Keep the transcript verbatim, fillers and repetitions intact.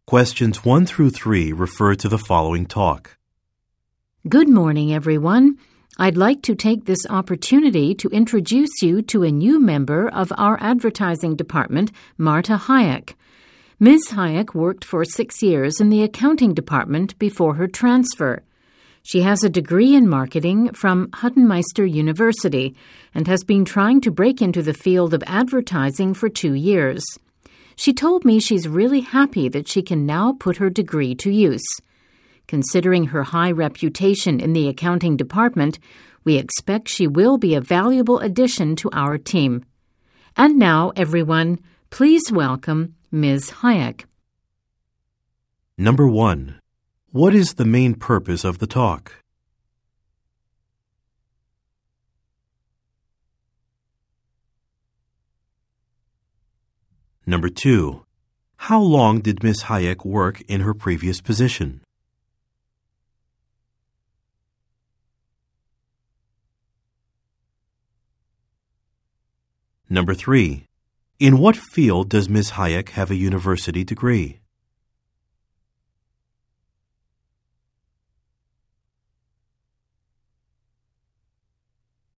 Questions one through three refer to the following talk. Good morning, everyone. I'd like to take this opportunity to introduce you to a new member of our advertising department, Marta Hayek. Miz Hayek worked for six years in the accounting department before her transfer. She has a degree in marketing from Huttenmeister University and has been trying to break into the field of advertising for two years. She told me she's really happy that she can now put her degree to use. Considering her high reputation in the accounting department, we expect she will be a valuable addition to our team. And now, everyone, please welcome Miz Hayek. Number one. What is the main purpose of the talk? Number two. How long did Miz Hayek work in her previous position? Number three. In what field does Miz Hayek have a university degree?